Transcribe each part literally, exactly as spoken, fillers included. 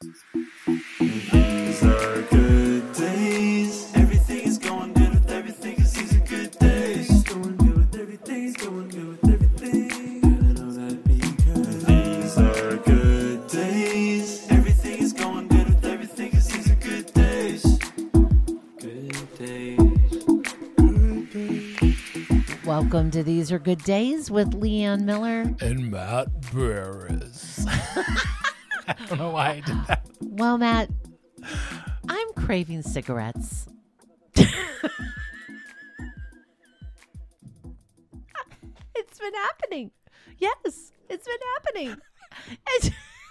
These are good days. Everything is going good with everything, 'cause these are good days. It's going good with everything, it's going good with everything. I know that because these are good days. Everything is going good with everything, 'cause these are good days. Good days. Good days. Welcome to These Are Good Days with Leanne Miller. And Matt Barris. I don't know why I did that. Well, Matt, I'm craving cigarettes. It's been happening. Yes, it's been happening. It's-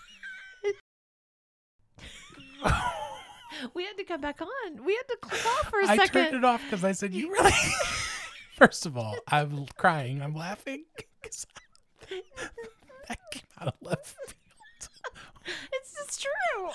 we had to come back on. We had to click off for a I second. turned it off because I said, you really... First of all, I'm crying. I'm laughing. 'Cause that came out of left field. It's just true.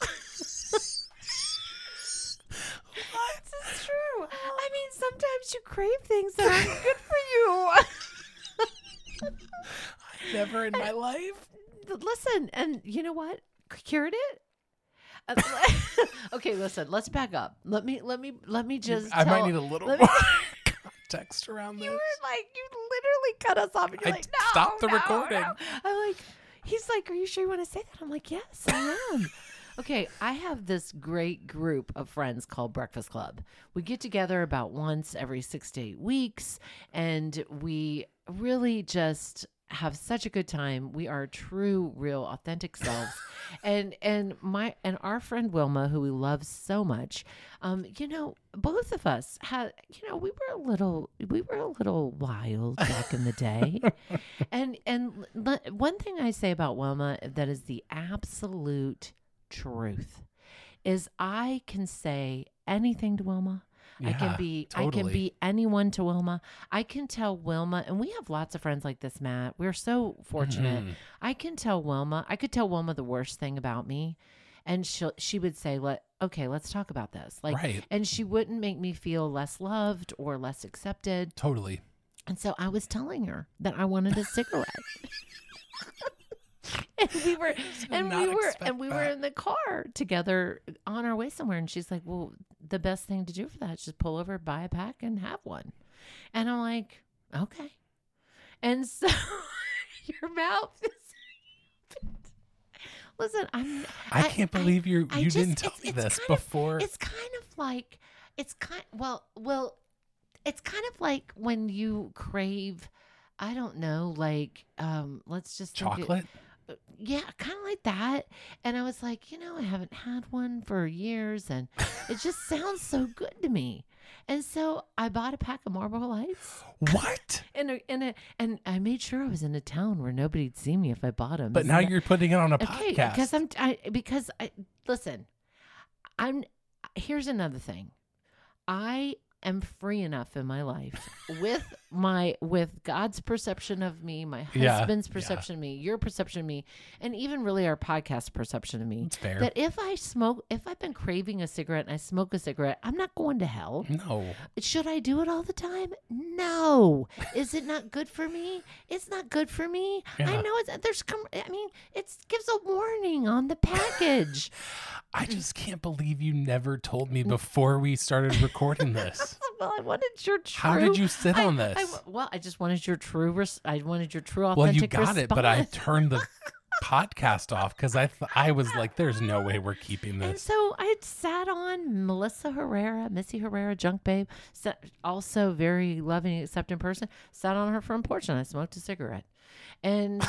What? It's just true. I mean, sometimes you crave things that aren't good for you. Never in my life. Listen, and you know what? Cured it. Uh, okay, listen. Let's back up. Let me, let me, let me just. I tell, might need a little let more me- context around You this. were like, you literally cut us off, and you're I like, no, stopped the no, recording. no. I'm like, he's like, are you sure you want to say that? I'm like, yes, I am. Okay, I have this great group of friends called Breakfast Club. We get together about once every six to eight weeks, and we really just have such a good time. We are true, real, authentic selves. and and my and our friend Wilma, who we love so much, um, you know, both of us had, you know, we were a little, we were a little wild back in the day. and and l- one thing I say about Wilma that is the absolute truth is I can say anything to Wilma. I can Yeah, be I can totally. be anyone to Wilma. I can tell Wilma, and we have lots of friends like this, Matt. We're so fortunate. Mhm. I can tell Wilma, I could tell Wilma the worst thing about me, and she she would say, "Let okay, let's talk about this." Like, Right. and she wouldn't make me feel less loved or less accepted. Totally. And so I was telling her that I wanted a cigarette. And we were, and we not were, expect and we were that. in the car together on our way somewhere. And she's like, "Well, the best thing to do for that is just pull over, buy a pack, and have one." And I'm like, "Okay." And so your mouth is. Listen, I'm. I can't believe you I you just- didn't tell it's- me it's this kind of- before. It's kind of like it's kind. Well, well, it's kind of like when you crave. I don't know, like, um, let's just think it- Chocolate? yeah, kind of like that. And I was like, you know, I haven't had one for years, and it just sounds so good to me. And so I bought a pack of Marlboro Lights, What? and a, and a, and I made sure I was in a town where nobody'd see me if I bought them. But now you're putting it on a okay podcast. because I'm I, because I listen. I'm here's another thing. I am free enough in my life with my with God's perception of me, my Yeah, husband's yeah. perception of me, your perception of me, and even really our podcast perception of me. It's fair. That if I smoke, if I've been craving a cigarette and I smoke a cigarette, I'm not going to hell. No. Should I do it all the time? No. Is it not good for me? It's not good for me. I Yeah. know it's there's com- I mean, it gives a warning on the package. I just can't believe you never told me before we started recording this. Well, I wanted your true. How did you sit I- on this? I- well, I just wanted your true. Res- I wanted your true Well, authentic. you got it, but I response. turned the podcast off because I th- I was like, "There's no way we're keeping And this." so I sat on Melissa Herrera, Missy Herrera, Junk Babe, sat, also very loving, accepting person. Sat on her front porch and I smoked a cigarette, and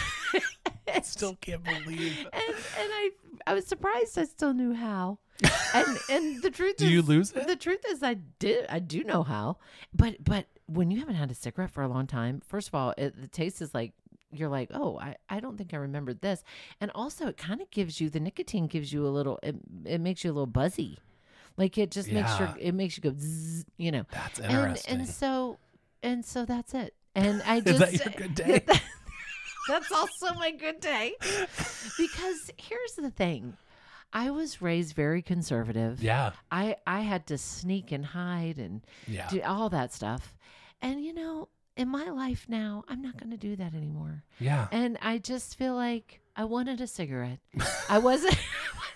I still can't believe. and and I I was surprised I still knew how. And and the truth Do is, you lose it? The truth is, I did I do know how, but but when you haven't had a cigarette for a long time, first of all, it, the taste is like. You're like, oh, I, I don't think I remembered this. And also it kind of gives you, the nicotine gives you a little, it, it makes you a little buzzy. Like it just makes your, Yeah. it makes you go, zzz, you know. That's And, interesting. and so, and so that's it. And I Is just, that your good day? that's also my good day. Because here's the thing. I was raised very conservative. Yeah. I, I had to sneak and hide and Yeah. do all that stuff. And, you know, in my life now, I'm not going to do that anymore. Yeah. And I just feel like I wanted a cigarette. I wasn't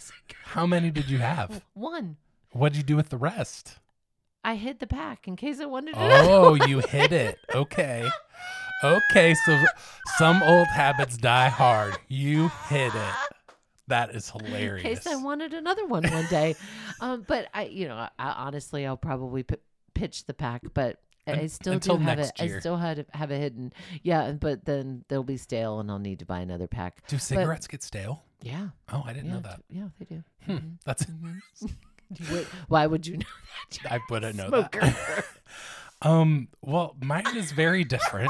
How many did you have? One. What did you do with the rest? I hid the pack in case I wanted to. Oh, you hid it. Okay. Okay, so some old habits die hard. You hid it. That is In hilarious. case I wanted another one one day. um, but I, you know, I, I, honestly, I'll probably p- pitch the pack, but I Un- still until do have next it. year. I still had it, have it hidden. Yeah, but then they'll be stale, and I'll need to buy another pack. Do cigarettes get stale? Yeah. Oh, I didn't yeah, know that. Yeah, they do. Hmm, that's Wait, why would you know that? I wouldn't know Smoker. that. Um, well, mine is very different.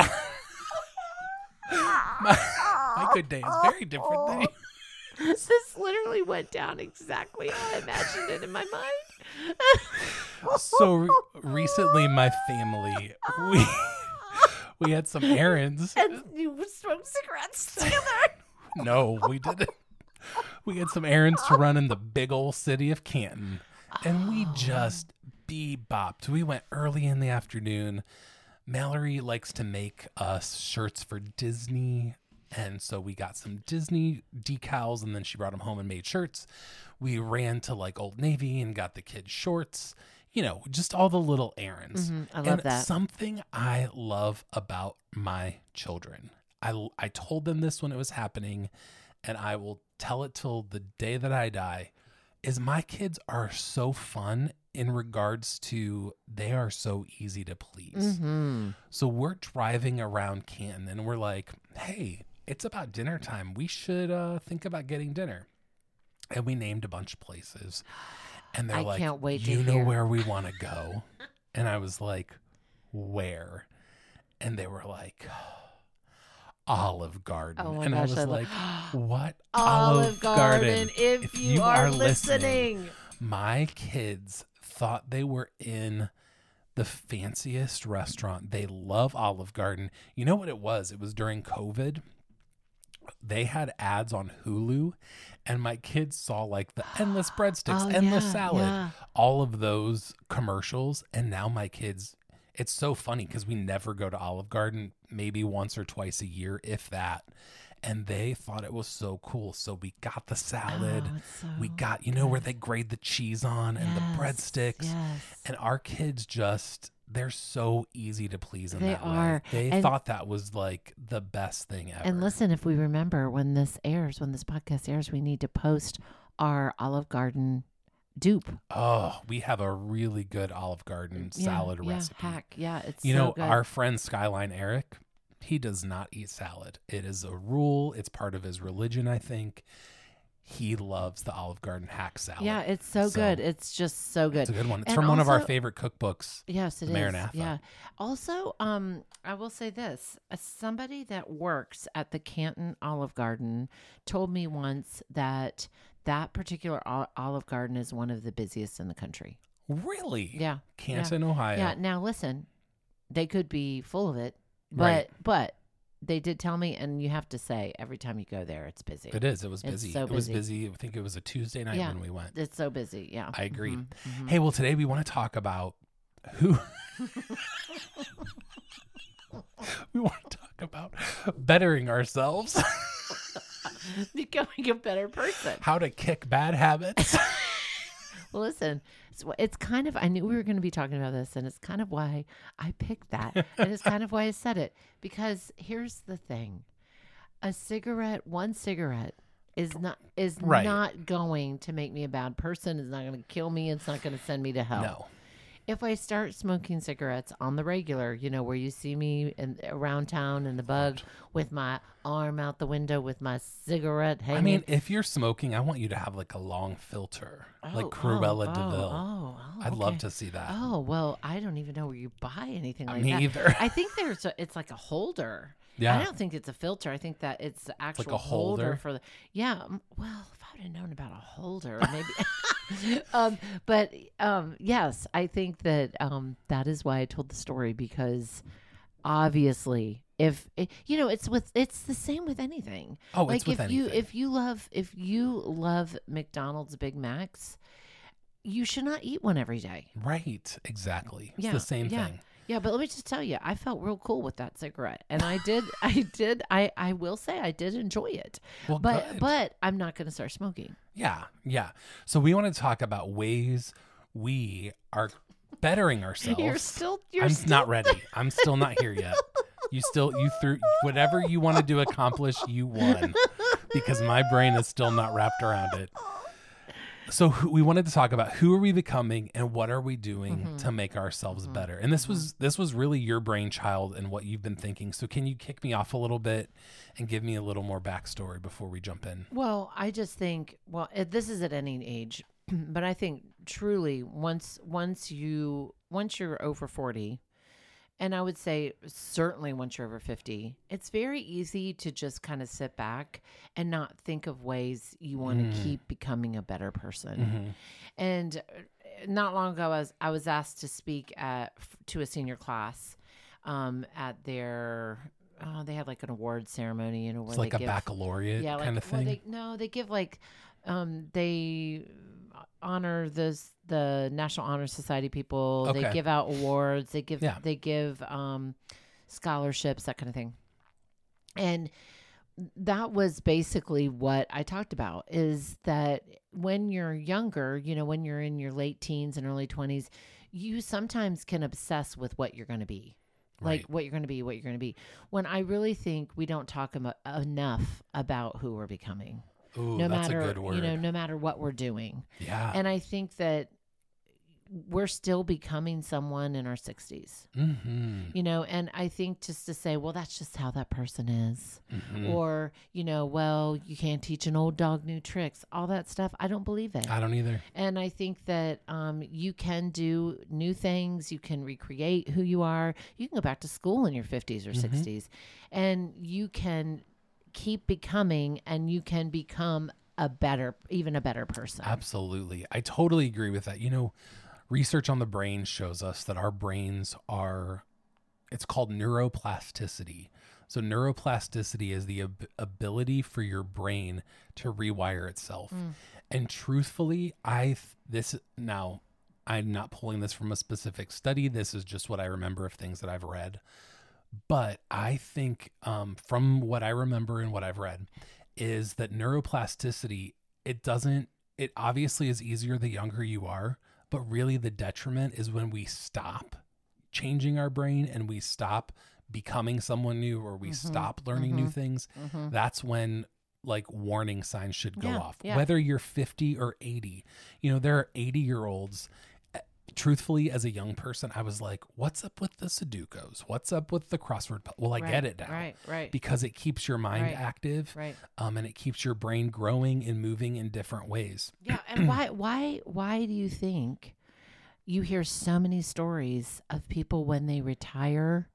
my, my good day is very different than This literally went down exactly how I imagined it in my mind. So re- recently, my family we we had some errands. And you smoked cigarettes together. No, we didn't. We had some errands to run in the big old city of Canton, and we just bebopped. We went early in the afternoon. Mallory likes to make us shirts for Disney, and so we got some Disney decals, and then she brought them home and made shirts. We ran to like Old Navy and got the kids shorts. You know, just all the little errands. Mhm, I love and that. Something I love about my children. I, I told them this when it was happening, and I will tell it till the day that I die, is my kids are so fun in regards to they are so easy to please. Mm-hmm. So we're driving around Canton and we're like, hey, it's about dinner time. We should uh, think about getting dinner. And we named a bunch of places. And they're I like, can't wait to you know hear." where we want to go? And I was like, where? And they were like, Olive Garden. Oh my and gosh, I was I lo- like, what? Olive Garden, if, If you, you are, are listening. listening. My kids thought they were in the fanciest restaurant. They love Olive Garden. You know what it was? It was during COVID. They had ads on Hulu, and my kids saw like the endless breadsticks, Oh, endless yeah, salad, yeah. all of those commercials. And now my kids, it's so funny because we never go to Olive Garden, maybe once or twice a year, if that. And they thought it was so cool. So we got the salad. Oh, it's so we got, you know, where they grade the cheese on and the Yes, breadsticks. Yes. And our kids just, they're so easy to please in They that are. way. They And- thought that was like the best thing ever. And listen, if we remember when this airs, when this podcast airs, we need to post our Olive Garden dupe. Oh, we have a really good Olive Garden Yeah, salad yeah, recipe. hack. Yeah, it's You so know, good. our friend Skyline Eric, he does not eat salad. It is a rule. It's part of his religion, I think. He loves the Olive Garden hack salad. Yeah, it's so, So, good. It's just so good. It's a good one. It's And from one of our also- favorite cookbooks. Yes, it the is. Maranatha. Yeah. Also, um, I will say this: uh, somebody that works at the Canton Olive Garden told me once that that particular ol- Olive Garden is one of the busiest in the country. Really? Yeah. Canton, Ohio. Yeah. Now listen, they could be full of it, but Right. but they did tell me, and you have to say every time you go there, it's busy. It is. It was It's busy. so It was busy. busy. I think it was a Tuesday night Yeah. when we went. It's so busy. Yeah. I agree. Mhm, mhm. Hey, well, today we want to talk about who. we want to talk about bettering ourselves, Becoming a better person. how to kick bad habits. Well, listen, it's, it's kind of, I knew we were going to be talking about this, and it's kind of why I picked that. And it's kind of why I said it. Because here's the thing. A cigarette, one cigarette is not is Right. not going to make me a bad person. It's not going to kill me. It's not going to send me to hell. No. If I start smoking cigarettes on the regular, you know, where you see me in, around town in the bug with my arm out the window with my cigarette hanging. I mean, if you're smoking, I want you to have like a long filter, like Oh, Cruella oh, DeVille. Oh, oh, I'd love okay. to see that. Oh, well, I don't even know where you buy anything like Me that. either. I think there's a, it's like a holder. Yeah. I don't think it's a filter. I think that it's the actual a holder? for the, yeah. um, Well, if I would have known about a holder, maybe, um, but, um, yes, I think that, um, that is why I told the story, because obviously if, it, you know, it's with, it's the same with anything. Oh, like it's with if you, anything. if you love, if you love McDonald's Big Macs, you should not eat one every day. Right. Exactly. It's Yeah, the same yeah. thing. Yeah, but let me just tell you, I felt real cool with that cigarette, and I did, I did, I, I will say, I did enjoy it. Well, but, good. but I'm not going to start smoking. Yeah, yeah. So we want to talk about ways we are bettering ourselves. You're still, you're I'm still not ready. I'm still not here yet. You still, you threw whatever you wanted to accomplish, you won, because my brain is still not wrapped around it. So who- we wanted to talk about who are we becoming and what are we doing Mm-hmm. to make ourselves better. And this was this was really your brainchild and what you've been thinking. So can you kick me off a little bit and give me a little more backstory before we jump in? Well, I just think, well, it, this is at any age, but I think truly once once you once you're over forty, and I would say certainly once you're over fifty, it's very easy to just kind of sit back and not think of ways you want to Mm. keep becoming a better person. Mm-hmm. And uh, not long ago, I was I was asked to speak at to a senior class um, at their. Oh, they had like an award ceremony, you know, where It's like they a give, baccalaureate yeah, like, kind of well, thing. they, no, they give like, um, they honor this the National Honor Society people. They Okay. give out awards. They give Yeah. they give um, scholarships, that kind of thing. And that was basically what I talked about, is that when you're younger, you know, when you're in your late teens and early twenties, you sometimes can obsess with what you're going to be. Like Right. what you're going to be, what you're going to be. When I really think we don't talk emo- enough about who we're becoming. Ooh, no that's matter, a good word. you know, no matter what we're doing. yeah. And I think that we're still becoming someone in our sixties, mm-hmm. you know, and I think just to say, well, that's just how that person is. Mm-hmm. Or, you know, well, you can't teach an old dog new tricks, all that stuff. I don't believe it. I don't either. And I think that um, you can do new things. You can recreate who you are. You can go back to school in your fifties or Mhm. sixties, and you can keep becoming, and you can become a better, even a better person. Absolutely. I totally agree with that. You know, research on the brain shows us that our brains are, it's called neuroplasticity. So neuroplasticity is the ab- ability for your brain to rewire itself. Mm. And truthfully, I, th- this now, I'm not pulling this from a specific study. This is just what I remember of things that I've read. But I think um, from what I remember and what I've read is that neuroplasticity, it doesn't, it obviously is easier the younger you are, but really the detriment is when we stop changing our brain and we stop becoming someone new, or we Mhm, stop learning new mhm. things. Mm-hmm. That's when like warning signs should go Yeah, off, yeah. whether you're fifty or eighty. You know, there are eighty year olds. Truthfully, as a young person, I was like, what's up with the Sudokus? What's up with the crossword? pu-" Well, I get it now. Right, right, Because it keeps your mind Right. active, right. um, and it keeps your brain growing and moving in different ways. Yeah, and why, why, why do you think you hear so many stories of people when they retire,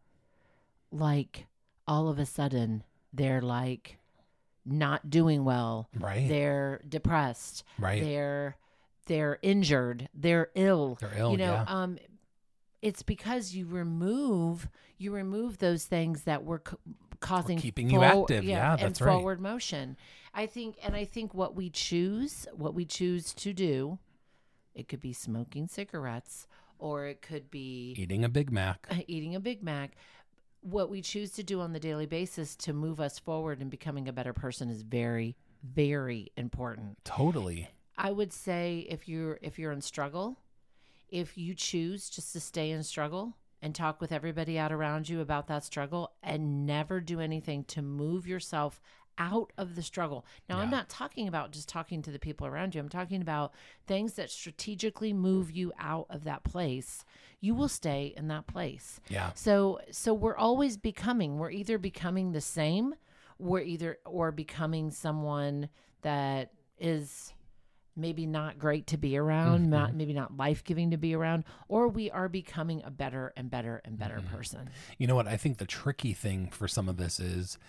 like all of a sudden they're like not doing well, Right. they're depressed, right. they're they're injured, they're ill. They're ill. you know, yeah. um, it's because you remove you remove those things that were c- causing keeping you for- active. Yeah, and that's right. forward motion. I think, and I think what we choose, what we choose to do, it could be smoking cigarettes, or it could be Eating a Big Mac. eating a Big Mac. What we choose to do on the daily basis to move us forward and becoming a better person is very, very important. Totally. I would say if you're if you're in struggle, if you choose just to stay in struggle and talk with everybody out around you about that struggle and never do anything to move yourself out of the struggle. Now, I'm Yeah. not talking about just talking to the people around you. I'm talking about things that strategically move you out of that place. You will stay in that place. Yeah. So so we're always becoming. We're either becoming the same, we're either or becoming someone that is maybe not great to be around, Mhm. not maybe not life-giving to be around, or we are becoming a better and better and better Mhm. person. You know what? I think the tricky thing for some of this is,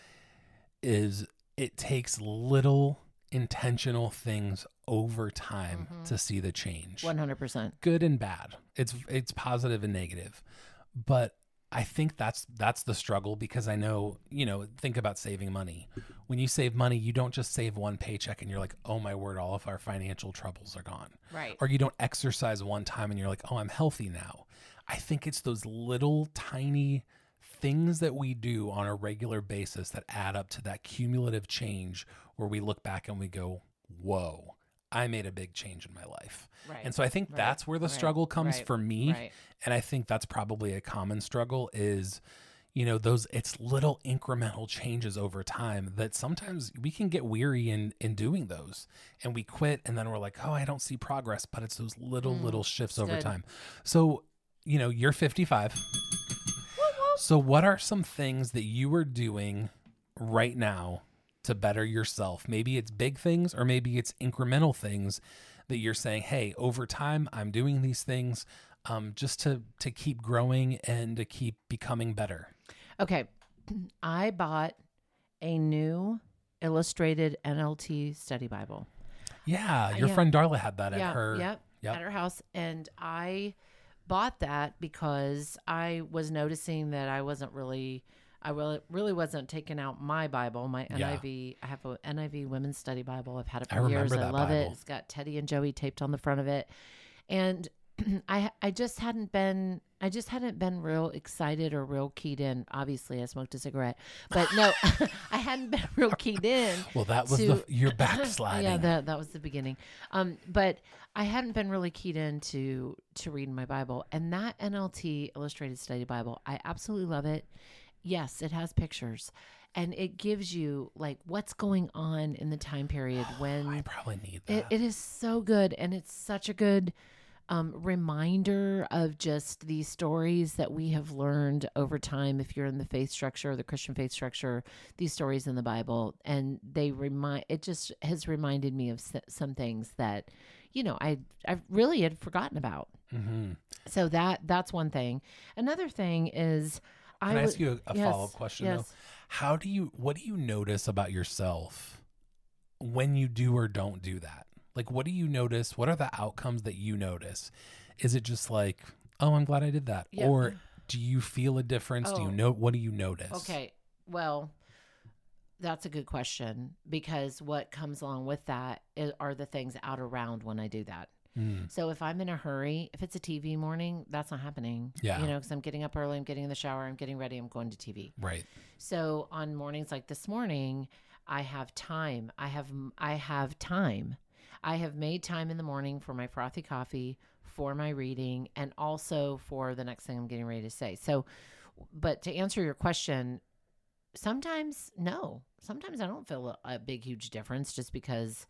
is it takes little intentional things over time Mhm. to see the change. one hundred percent. Good and bad. It's it's positive and negative. But I think that's that's the struggle, because I know, you know, think about saving money. When you save money, you don't just save one paycheck and you're like, oh my word, all of our financial troubles are gone. Right. Or you don't exercise one time and you're like, oh, I'm healthy now. I think it's those little tiny things that we do on a regular basis that add up to that cumulative change where we look back and we go, whoa, I made a big change in my life. Right. And so I think Right. that's where the Right. struggle comes Right. for me. Right. And I think that's probably a common struggle is, you know, those, it's little incremental changes over time that sometimes we can get weary in, in doing those, and we quit. And then we're like, oh, I don't see progress, but it's those little, Mm, little shifts it's over good. time. So, you know, you're fifty-five. So what are some things that you are doing right now to better yourself? Maybe it's big things, or maybe it's incremental things that you're saying, hey, over time, I'm doing these things um, just to, to keep growing and to keep becoming better. Okay. I bought a new illustrated N L T study Bible. Yeah. Your yeah. friend Darla had that yeah. at her. Yep, Yep. At her house. And I bought that because I was noticing that I wasn't really, I really, really wasn't taking out my Bible, my N I V. Yeah. I have a N I V Women's Study Bible. I've had it I for remember years. I that love it. Bible. It's got Teddy and Joey taped on the front of it. And I I just hadn't been I just hadn't been real excited or real keyed in. Obviously, I smoked a cigarette, but no, I hadn't been real keyed in. Well, that was to- the your backsliding. Yeah, that that was the beginning. Um, but I hadn't been really keyed in to to reading my Bible, and that N L T Illustrated Study Bible, I absolutely love it. Yes, it has pictures, and it gives you like what's going on in the time period when I probably need that. it, it is so good, and it's such a good um, reminder of just these stories that we have learned over time. If you're in the faith structure, the Christian faith structure, these stories in the Bible, and they remind. It just has reminded me of s- some things that, you know, I I really had forgotten about. Mm-hmm. So that that's one thing. Another thing is, Can I, would- ask you a, a yes, follow-up question yes. though? How do you, what do you notice about yourself when you do or don't do that? Like, what do you notice? What are the outcomes that you notice? Is it just like, oh, I'm glad I did that? Yeah. Or do you feel a difference? Do you Oh. know, what do you notice? Okay, well, that's a good question, because what comes along with that is, are the things out around when I do that. Mm, So if I'm in a hurry, if it's a T V morning, that's not happening. Yeah. You know, because I'm getting up early, I'm getting in the shower, I'm getting ready, I'm going to T V. right. So on mornings like this morning, I have time. I have I have time. I have made time in the morning for my frothy coffee, for my reading, and also for the next thing I'm getting ready to say. So, but to answer your question, sometimes no. Sometimes I don't feel a, a big, huge difference just because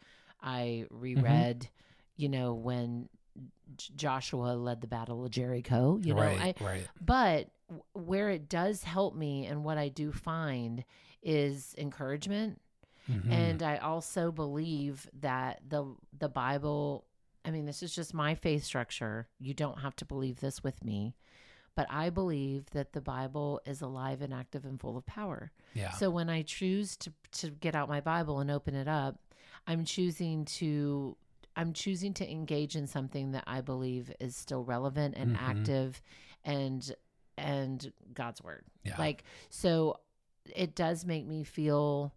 I reread, you know, when J- Joshua led the battle of Jericho. You know, right. I, right. but w- where it does help me, and what I do find, is encouragement. Mhm. And I also believe that the the Bible, I mean, this is just my faith structure. You don't have to believe this with me, but I believe that the Bible is alive and active and full of power. yeah. So when I choose to to get out my Bible and open it up, I'm choosing to I'm choosing to engage in something that I believe is still relevant and Mhm. active and and God's word. yeah. Like, so it does make me feel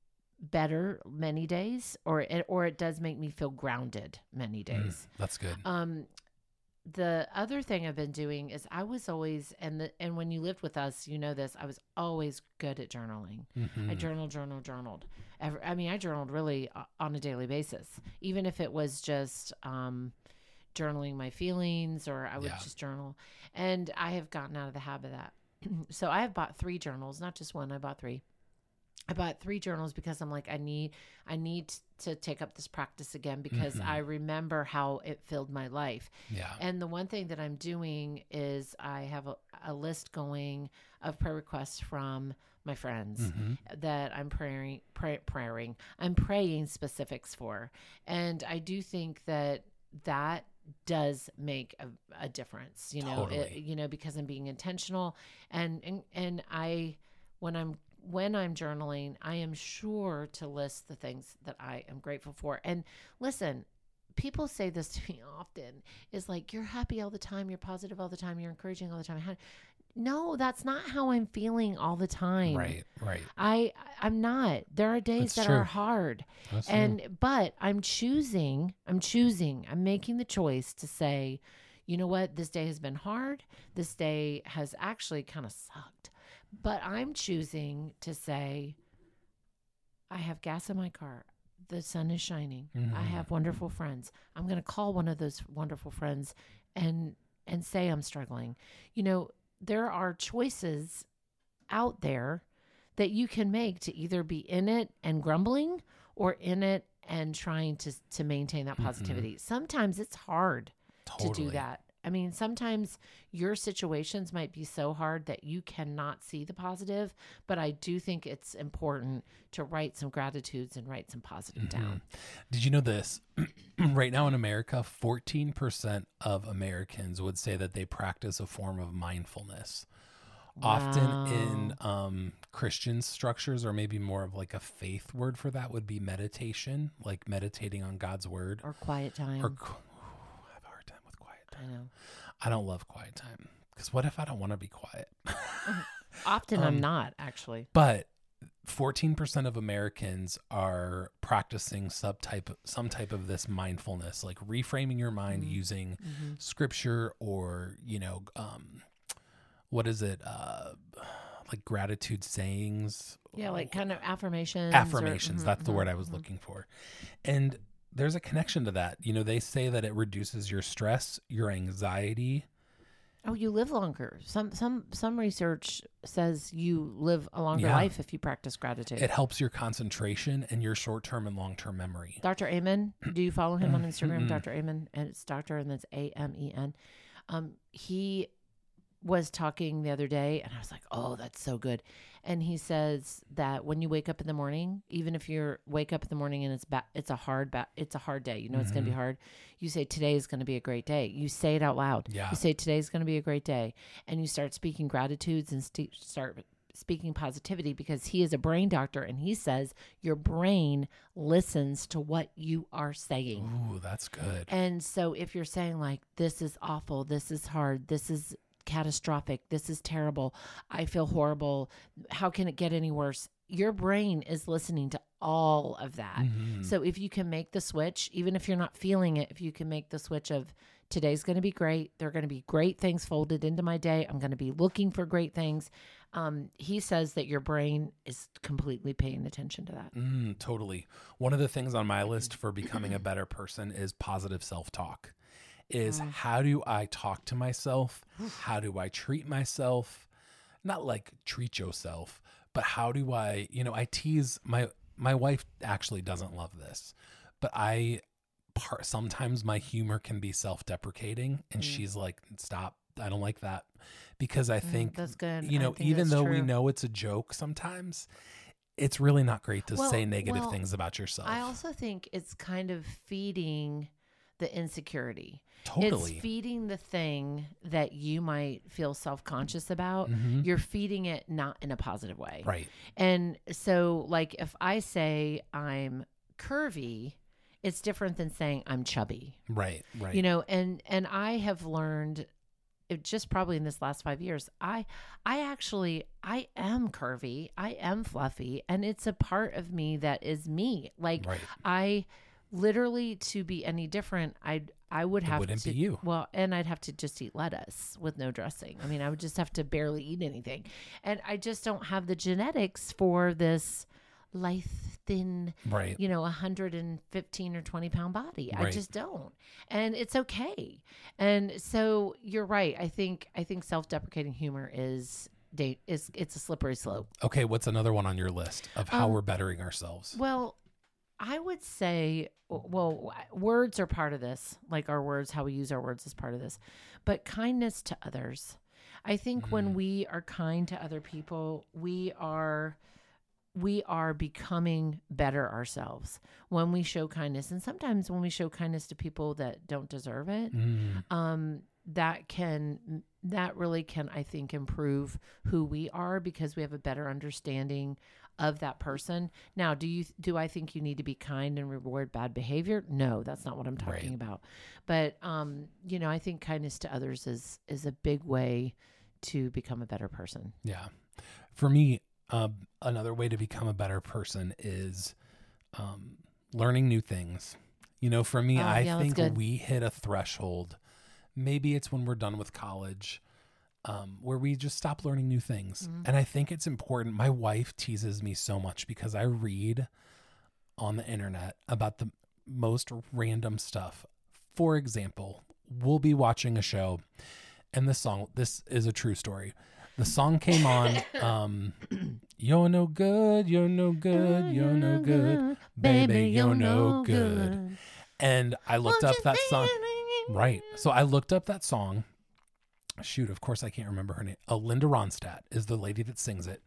better many days, or it, or it does make me feel grounded many Mm, days. that's good. Um, the other thing I've been doing is I was always, and the, and when you lived with us, you know this, I was always good at journaling. I Mhm. journal, journal, journaled. Ever, I mean, I journaled really uh, on a daily basis, even if it was just um, journaling my feelings, or I would Yeah. just journal. And I have gotten out of the habit of that. So I have bought three journals, not just one. I bought three. I bought three journals because I'm like, I need, I need to take up this practice again, because Mhm. I remember how it filled my life. yeah. And the one thing that I'm doing is I have a, a list going of prayer requests from my friends Mhm. that I'm praying, pray, praying, I'm praying specifics for. And I do think that that does make a, a difference, you know, it, Totally. you know, because I'm being intentional, and, and, and I, when I'm, when I'm journaling, I am sure to list the things that I am grateful for. And listen, people say this to me often, is like, you're happy all the time, you're positive all the time, you're encouraging all the time. How, no, that's not how I'm feeling all the time. Right, right. I I'm not. There are days That's that true. are hard. That's true. And but I'm choosing, I'm choosing, I'm making the choice to say, you know what, this day has been hard. This day has actually kind of sucked. But I'm choosing to say, I have gas in my car. The sun is shining. Mhm. I have wonderful friends. I'm going to call one of those wonderful friends and and say I'm struggling. You know, there are choices out there that you can make to either be in it and grumbling or in it and trying to to maintain that positivity. Sometimes it's hard Totally. to do that. I mean, sometimes your situations might be so hard that you cannot see the positive, but I do think it's important to write some gratitudes and write some positive down. Did you know this? Right now in America, fourteen percent of Americans would say that they practice a form of mindfulness. Often in um, Christian structures, or maybe more of like a faith word for that would be meditation, like meditating on God's word. Or quiet time. Or qu- ooh, I have a hard time with quiet time. I know. I don't love quiet time because what if I don't want to be quiet? Often I'm Um, not, actually. But fourteen percent of Americans are practicing sub type, some type of this mindfulness, like reframing your mind Mhm. using Mm-hmm. scripture or, you know, um, what is it? Uh, like gratitude sayings. Yeah, like kind of affirmations. Affirmations. Or, That's the mhm, word I was mhm. looking for. And there's a connection to that. You know, they say that it reduces your stress, your anxiety. Oh, you live longer. Some some some research says you live a longer Yeah. life if you practice gratitude. It helps your concentration and your short-term and long-term memory. Doctor Amen, do you follow him on Mm, Instagram? mm-mm. Doctor Amen, and it's Doctor and that's A M E N. Um, he was talking the other day, and I was like, "Oh, that's so good." And he says that when you wake up in the morning, even if you wake up in the morning and it's ba- it's a hard ba- it's a hard day, you know it's going to be Mhm. hard. You say today is going to be a great day. You say it out loud. Yeah. You say today's going to be a great day, and you start speaking gratitudes and st- start speaking positivity because he is a brain doctor and he says your brain listens to what you are saying. Ooh, that's good. And so if you're saying like, this is awful, this is hard, this is catastrophic, this is terrible, I feel horrible, how can it get any worse? Your brain is listening to all of that. Mhm. So if you can make the switch, even if you're not feeling it, if you can make the switch of today's going to be great, there are going to be great things folded into my day, I'm going to be looking for great things. Um, he says that your brain is completely paying attention to that. Mm, totally. One of the things on my list for becoming a better person is positive self-talk. Is Mm. how do I talk to myself? How do I treat myself? Not like treat yourself, but how do I, you know, I tease my my wife actually doesn't love this, but I part sometimes my humor can be self-deprecating and Mm. she's like, "Stop. I don't like that." Because I Mm, think that's good. you I know, think even that's though we true. know it's a joke sometimes, it's really not great to Well, say negative well, things about yourself. I also think it's kind of feeding the insecurity. totally. It's feeding the thing that you might feel self-conscious about. Mhm. You're feeding it not in a positive way. Right. And so like if I say I'm curvy, it's different than saying I'm chubby. Right. Right. You know, and and I have learned it just probably in this last five years, I I actually I am curvy, I am fluffy, and it's a part of me that is me. Like Right. I literally to be any different, I'd I would It have wouldn't to be you. well, and I'd have to just eat lettuce with no dressing. I mean, I would just have to barely eat anything, and I just don't have the genetics for this lithe, thin, Right. you know, one hundred fifteen or twenty pound body. I Right. just don't. And it's okay. And so you're right. I think, I think self-deprecating humor is, da- is it's a slippery slope. Okay. What's another one on your list of how Um, we're bettering ourselves? Well, I would say, well, words are part of this. Like our words, how we use our words is part of this. But kindness to others. I think Mm. when we are kind to other people, we are we are becoming better ourselves when we show kindness. And sometimes when we show kindness to people that don't deserve it, Mm. um, that can, that really can, I think, improve who we are because we have a better understanding of that person. Now, do you, do I think you need to be kind and reward bad behavior? No, that's not what I'm talking Right. about. But, um, you know, I think kindness to others is, is a big way to become a better person? Yeah. For me, uh, another way to become a better person is um, learning new things. You know, for me, Oh, I yeah, that's think good. we hit a threshold. Maybe it's when we're done with college, um, where we just stop learning new things. Mhm. And I think it's important. My wife teases me so much because I read on the internet about the most random stuff. For example, we'll be watching a show, and the song, this is a true story. The song came on, um, you're no good, you're no good, you're no good, baby, you're no good. And I looked up that song. Right. So I looked up that song. Shoot, of course I can't remember her name. Oh, Linda Ronstadt is the lady that sings it.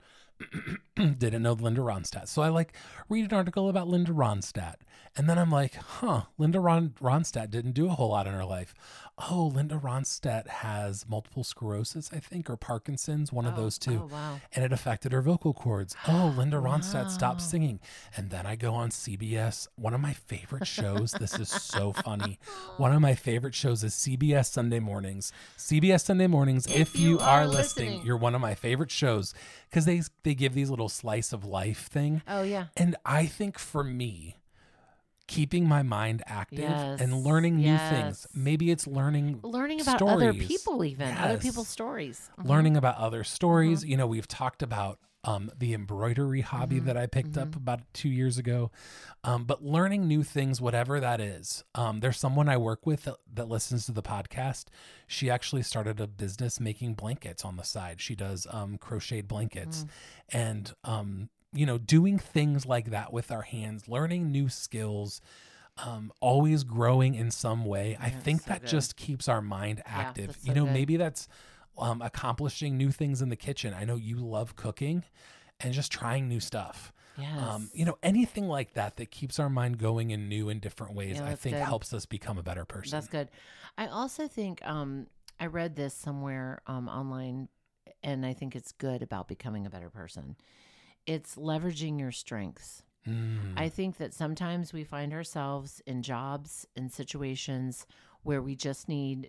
Didn't know Linda Ronstadt. So I like read an article about Linda Ronstadt. And then I'm like, huh, Linda Ron- Ronstadt didn't do a whole lot in her life. Oh, Linda Ronstadt has multiple sclerosis, I think, or Parkinson's, one of Oh, those two. Oh, wow. And it affected her vocal cords. Oh, Linda Ronstadt Wow. stopped singing. And then I go on C B S. One of my favorite shows, this is so funny. One of my favorite shows is C B S Sunday Mornings. C B S Sunday Mornings, if, If you, you are are listening, listening. you're one of my favorite shows because they, they give these little slice of life thing. Oh, yeah. And I think for me, keeping my mind active Yes, and learning new things, yes. maybe it's learning Learning about other stories. people, even other Yes. people's stories. Mhm. learning about other stories. You know, we've talked about um, the embroidery hobby Mhm, that I picked up mhm. about two years ago. Um, but learning new things, whatever that is. Um, there's someone I work with that, that listens to the podcast. She actually started a business making blankets on the side. She does um, crocheted blankets. Mm. And, um, you know, doing things like that with our hands, learning new skills, um, always growing in some way. I Yeah, think so that good. just keeps our mind active. that's you so know, good. maybe that's um, accomplishing new things in the kitchen. I know you love cooking and just trying new stuff. Yes. Um, you know, anything like that that keeps our mind going in new and different ways, Yeah, I that's think good. helps us become a better person. That's good. I also think um, I read this somewhere um, online, and I think it's good about becoming a better person. It's leveraging your strengths. Mm, I think that sometimes we find ourselves in jobs and situations where we just need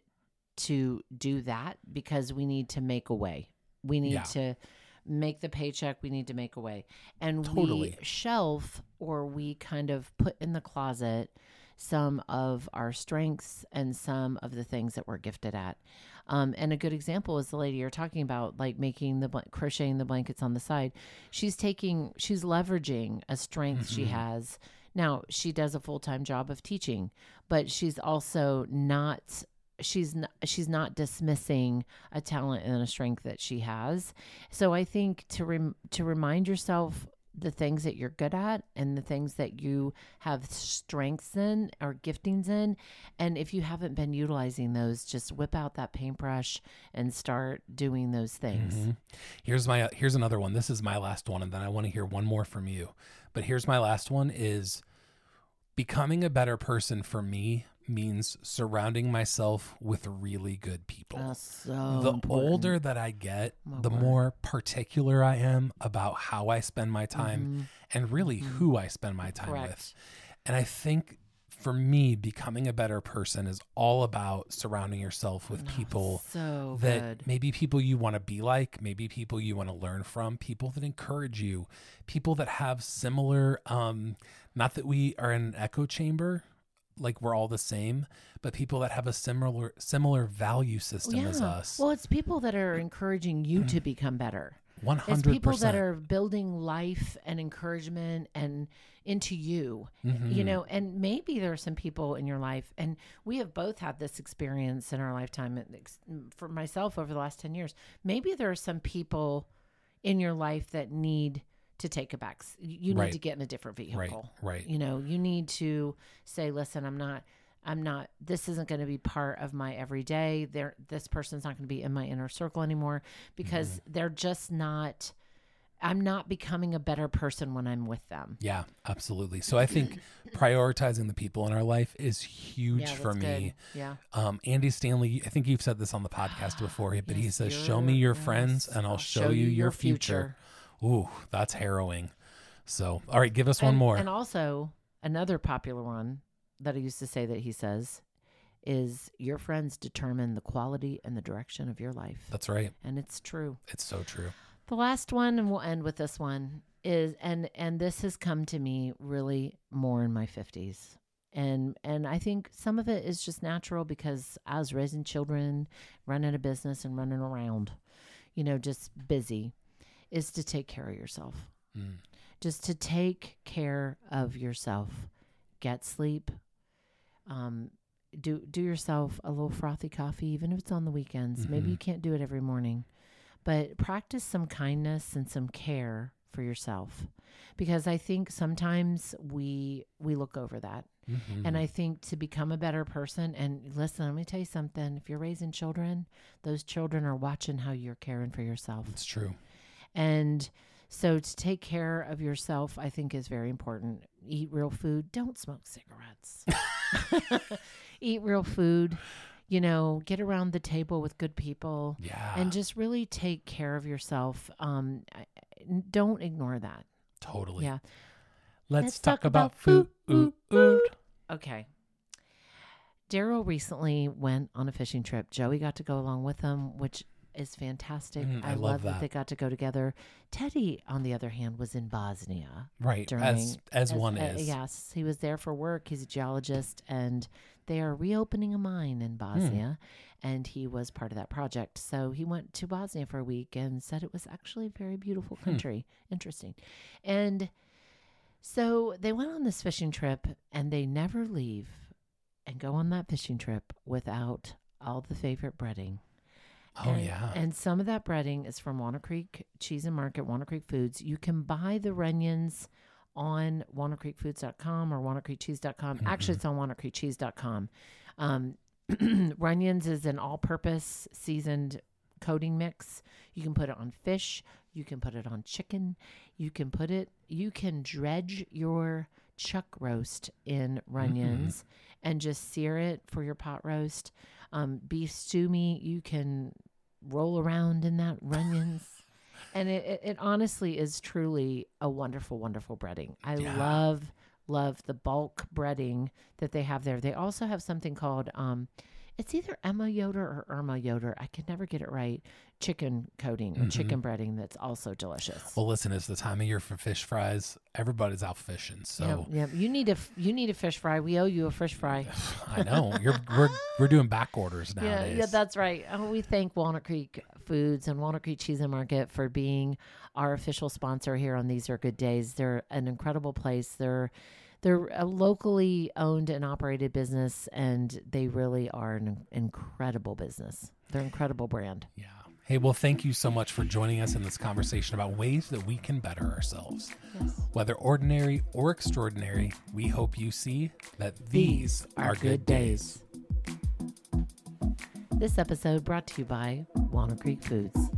to do that because we need to make a way. We need Yeah. to make the paycheck. We need to make a way. And Totally. we shelf or we kind of put in the closet some of our strengths and some of the things that we're gifted at. Um, and a good example is the lady you're talking about, like making the bl- crocheting the blankets on the side. She's taking, she's leveraging a strength she Mhm. has. Now she does a full-time job of teaching, but she's also not, she's not, she's not dismissing a talent and a strength that she has. So I think to rem- to remind yourself the things that you're good at and the things that you have strengths in or giftings in. And if you haven't been utilizing those, just whip out that paintbrush and start doing those things. Mhm. Here's my here's another one. This is my last one, and then I want to hear one more from you. But here's my last one: is becoming a better person for me means surrounding myself with really good people. That's so the important. older that I get, My the word. more particular I am about how I spend my time Mhm. and really Mhm. who I spend my time with. Correct. And I think for me, becoming a better person is all about surrounding yourself with Oh, people so that good. maybe people you want to be like, maybe people you want to learn from, people that encourage you, people that have similar, um, not that we are in an echo chamber, like we're all the same, but people that have a similar similar value system as us. Well, it's people that are encouraging you to become better. One It's hundred people that percent. are building life and encouragement and into you, Mm-hmm. you know, and maybe there are some people in your life, and we have both had this experience in our lifetime. and ex- For myself, over the last ten years, maybe there are some people in your life that need to take a back. You need Right. to get in a different Right, vehicle. right. You know, you need to say, listen, I'm not, I'm not, this isn't going to be part of my everyday. There, this person's not going to be in my inner circle anymore because Mm-hmm. they're just not, I'm not becoming a better person when I'm with them. Yeah, absolutely. So I think prioritizing the people in our life is huge Yeah, for that's me. good. Yeah. Um, Andy Stanley, I think you've said this on the podcast before, but he Yes, says, your- show me your yes, friends and I'll, show, you your future. Ooh, that's harrowing. So, all right, give us one And- more. And also another popular one that I used to say that he says is your friends determine the quality and the direction of your life. That's right. And it's true. It's so true. The last one, and we'll end with this one, is and and this has come to me really more in my fifties. And and I think some of it is just natural because I was raising children, running a business and running around, you know, just busy, is to take care of yourself. Mm. Just to take care of yourself. Get sleep. Um, do do yourself a little frothy coffee, even if it's on the weekends. Mm-hmm. Maybe you can't do it every morning. But practice some kindness and some care for yourself. Because I think sometimes we we look over that. Mm-hmm. And I think to become a better person, and listen, let me tell you something. If you're raising children, those children are watching how you're caring for yourself. It's true. And so to take care of yourself, I think is very important. Eat real food. Don't smoke cigarettes. Eat real food. You know, get around the table with good people. Yeah. And just really take care of yourself. Um, I- I- don't ignore that. Totally. Yeah. Let's, Let's talk, talk about, about food. food. Food. Okay. Daryl recently went on a fishing trip. Joey got to go along with him, which is fantastic. Mm, I I, love love that. that. they got to go together. Teddy, on the other hand, was in Bosnia. Right. During, as as one uh, is. Yes, he was there for work. He's a geologist, and they are reopening a mine in Bosnia, and he was part of that project. So he went to Bosnia for a week and said it was actually a very beautiful country. Interesting. And so they went on this fishing trip, and they never leave and go on that fishing trip without all the favorite breading. Oh, and, yeah. And some of that breading is from Walnut Creek Cheese and Market, Walnut Creek Foods. You can buy the Runyons on walnut creek foods dot com or walnut creek cheese dot com. Mm-hmm. Actually, it's on walnut creek cheese dot com. Um, Runyons is an all-purpose seasoned coating mix. You can put it on fish. You can put it on chicken. You can put it, you can dredge your chuck roast in Runyons Mm-hmm. and just sear it for your pot roast. Um, beef stew meat, you can roll around in that Runyons. And it, it, it honestly is truly a wonderful, wonderful breading. I Yeah. love, love the bulk breading that they have there. They also have something called, um, it's either Emma Yoder or Irma Yoder. I can never get it right. Chicken coating or Mhm. chicken breading that's also delicious. Well, listen, it's the time of year for fish fries. Everybody's out fishing, so yeah, yeah, you need a f- you need a fish fry. We owe you a fish fry. I know you're we're we're doing back orders nowadays. Yeah, yeah, that's right. Oh, we thank Walnut Creek Foods and Walnut Creek Cheese and Market for being our official sponsor here on These Are Good Days. They're an incredible place. They're they're a locally owned and operated business, and they really are an incredible business. They're an incredible brand. Yeah. Hey, well, thank you so much for joining us in this conversation about ways that we can better ourselves. Yes. Whether ordinary or extraordinary, we hope you see that these, are, good days. This episode brought to you by Walnut Creek Foods.